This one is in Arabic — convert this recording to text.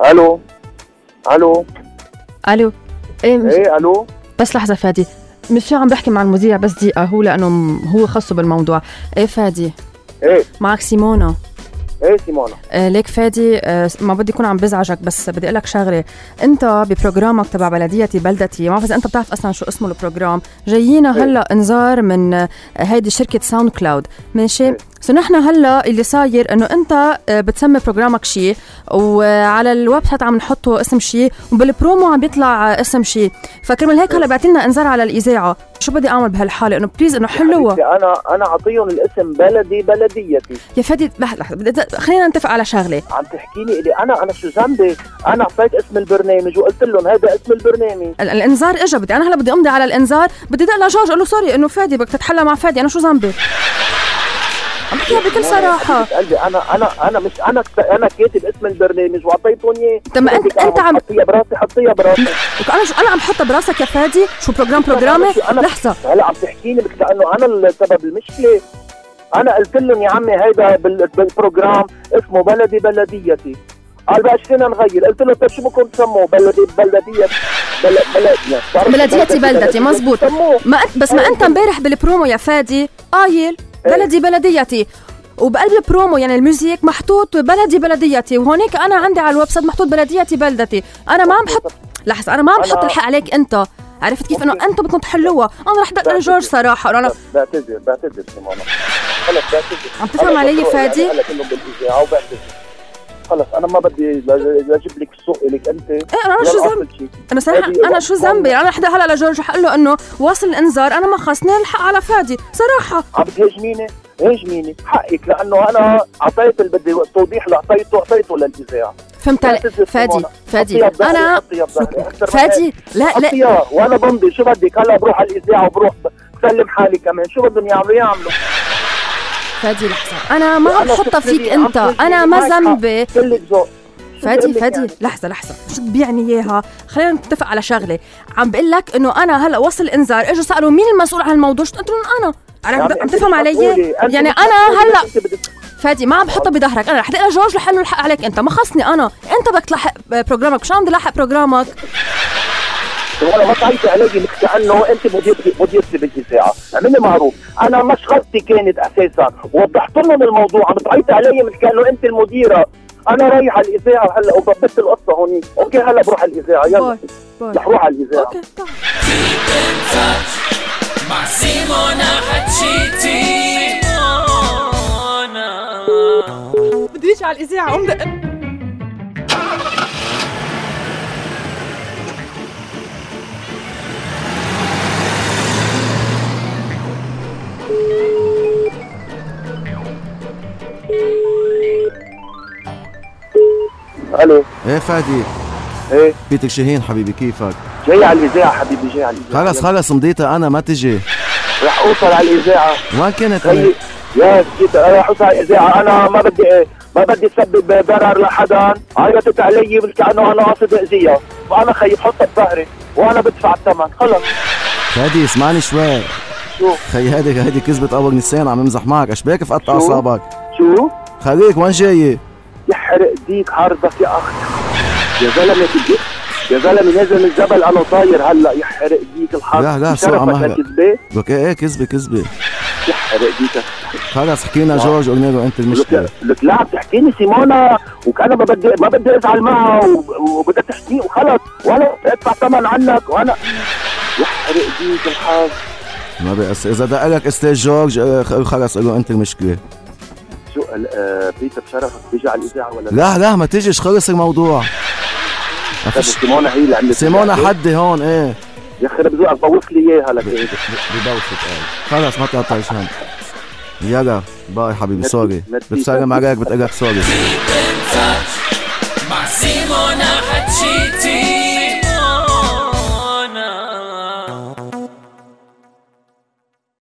الو الو الو. ايه الو. بس لحظه فادي، مش عم بحكي مع المذيع بس دقيقه، هو لانه هو خصه بالموضوع. ايه فادي؟ ايه معك سيمونا. ايه سيمونا. ليك فادي، ما بدي يكون عم بزعجك بس بدي اقول لك شغله. انت ببروجرامك تبع بلديتي بلدتي، ما بعرف اذا انت بتعرف اصلا شو اسمه البروجرام، جايينا هلا انذار من هيدي شركه ساوند كلاود، ماشي؟ سو نحن هلا اللي صاير انه انت بتسمي بروجرامك شيء، وعلى الويب سايت عم نحطه اسم شيء، وبالبرومو عم بيطلع اسم شيء، فكرمال هيك هلا بعتلنا انذار على الاذاعه. شو بدي اعمل بهالحاله؟ انه بليز انه حلوه. انا اعطيهم الاسم بلديتي. يا فادي لحظه، خلينا نتفق على شغله. عم تحكيني الي انا شو ذنبي؟ انا اعطيت اسم البرنامج وقلت لهم هذا اسم البرنامج. الانذار اجى، انا هلا بدي امضي على الانذار، بدي دق لجورج اقول له سوري انه فادي بدك تتحلى مع فادي، انا شو ذنبي؟ عم بحكيها بكل صراحه. قلبي انا مش انا كاتب اسم البرنامج واعطيتهم اياه. طب ما انت عم حطيها براسي. انا عم حطها براسك يا فادي. شو برنامج؟ لحظه، هلا عم تحكيني كأنه انا السبب المشكله. انا قلت لهم يا عمي هيدا بالبروجرام اسمه بلديتي. قال بقى فينا نغير؟ قلت له طيب شو بكون تسموه؟ بلديتي مزبوط. ما انت امبارح بالبرومو يا فادي قايل بلديتي، وبقلب البرومو يعني الموزيك محطوط بلديتي، وهونيك انا عندي على الويب سايت محطوط بلديتي بلدتي. انا ما عم بحط لحظه، انا ما عم بحط الحق عليك انت. عرفت كيف؟ انه انتم بدكم تحلوها. انا رح دق لجورج صراحه. انا بعتذر سيمونا. خلص بعتذر. عم تفهم علي فادي؟ خلص انا ما بدي اجيب لك السوق لك انت. ايه انا شو ذنبي؟ انا صراحه انا شو ذنبي؟ انا رح دق هلا لجورج حقول له انه واصل الانذار، انا ما خصني الحق على فادي صراحه. عم بتهاجميني حقك، لانه انا اعطيت اللي بدي التوضيح اللي اعطيته للاذاعه. فهمت علي فادي؟ انا فادي لا وانا بمضي. شو بدك هلا؟ بروح على الاذاعه وبروح بسلم حالي كمان. شو بدهم يعملوا؟ فادي لحظه، انا ما عم بحطها فيك انت، انا ما ذنبي. فادي لحظه شو تبيعني اياها؟ خلينا نتفق على شغله. عم بقول لك انه انا هلا وصل انذار، اجوا سالوا مين المسؤول عن الموضوع، قلت لهم انا عم تفهم علي؟ يعني انا هلا فادي ما عم بحطها بظهرك، انا رح دق لجورج رح له الحق عليك انت، ما خصني انا. انت بدك تلحق بروجرامك، شو عم بدي الحق بروجرامك؟ والله ما تعيطي علي كأنه انت مديرتي بالاذاعه. اعملي معروف، انا مش غلطتي كانت اساسا، وضحت لهم الموضوع. عم تعيطي علي مثل كأنه انت المديره. انا رايح على الاذاعه هلا وضبطت القصه هونيك. اوكي هلا بروح على الاذاعه. يلا رح روح على الاذاعه. اوكي مع سيمونا حتشيتي. بديش على الاذاعه دق. الو. ايه فادي. ايه بيتر شاهين حبيبي، كيفك؟ جاي على الاذاعه حبيبي، جاي على الاذاعه. خلص مضيتها انا، ما تجي. رح اوصل على الاذاعه. وين كنت انا؟ يا سيدي رح اوصل على الاذاعه. انا ما بدي اسبب ضرر لحدا. عيطت علي كأنه انا قاصد اذيها، وانا خيي بحطها بظهري وانا بدفع الثمن. خلص فادي اسمعني شوي. شو خي هيدي كذبة أول نسان، عم امزح معك. اشباك في قطع اعصابك؟ شو خليك وين جاي؟ يحرق ديك عرضك يا اخي. يا زلمه نازل من الجبل انا طاير هلا. يحرق ديك الحظ. لا سوء مهلا. لك ايه كذبه. يحرق ديك. خلص حكينا جورج قلنا له انت المشكله. لك لا بتحكيني سيمونا وكأنا ما بدي ازعل معها وبدها تحكي وخلص، وانا ادفع ثمن عنك وانا. يحرق ديك الحظ. ما بقص اذا دقلك استاذ جورج خلص قول له انت المشكله. شو بيتر بشرفك بيجي على الاذاعه ولا لا ما تجيش، خلص الموضوع. سيمونا هي اللي عندها. سيمونا حدي هون. ايه يا اخي بذوقك بوص لي اياها لك. ببوسك. خلص ما تقطعش هون. يلا باي حبيبي، سوري. بتسلم عليك، بتقلك سوري.